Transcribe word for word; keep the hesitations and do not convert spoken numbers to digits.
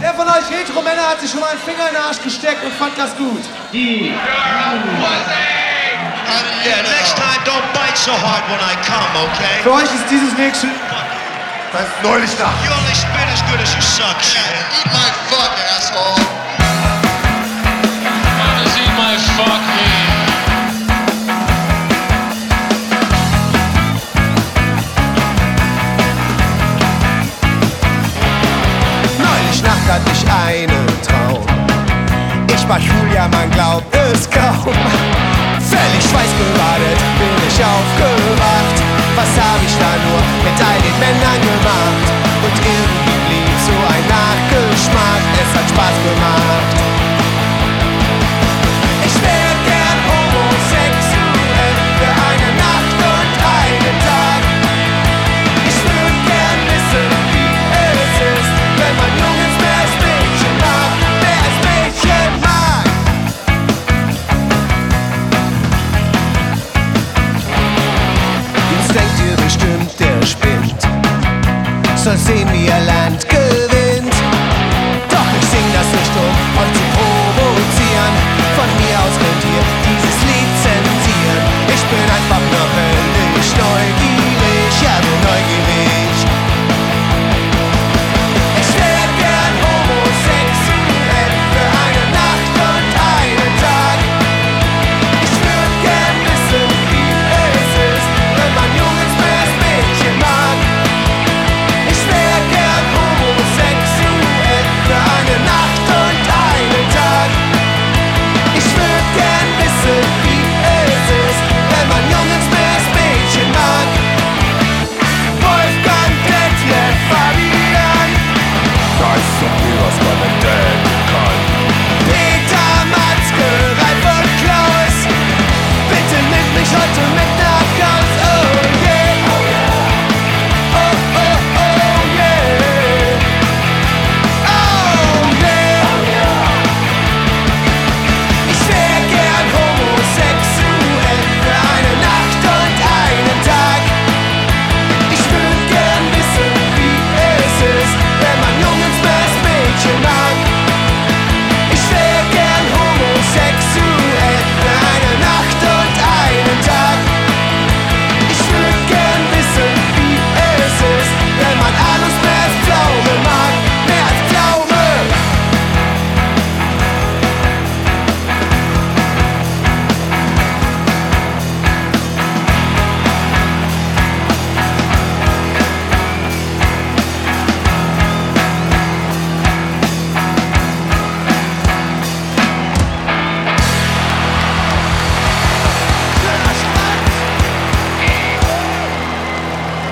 Wer von euch Retro-Männer hat sich schon mal einen Finger in den Arsch gesteckt und fand das gut? Die. Yeah, next time don't bite so hard when I come, okay? Für euch ist dieses nächste... Das ist neulich nach. You only spit as good as you suck, shit. Eat my fuck, asshole. How does eat my fuck mean? Neulich Nacht hatte ich einen Traum. Ich war schwul, ja man glaubt es kaum. Völlig schweißgebadet bin ich aufgewacht. Was hab ich da nur mit all den Männern gemacht? Und irgendwie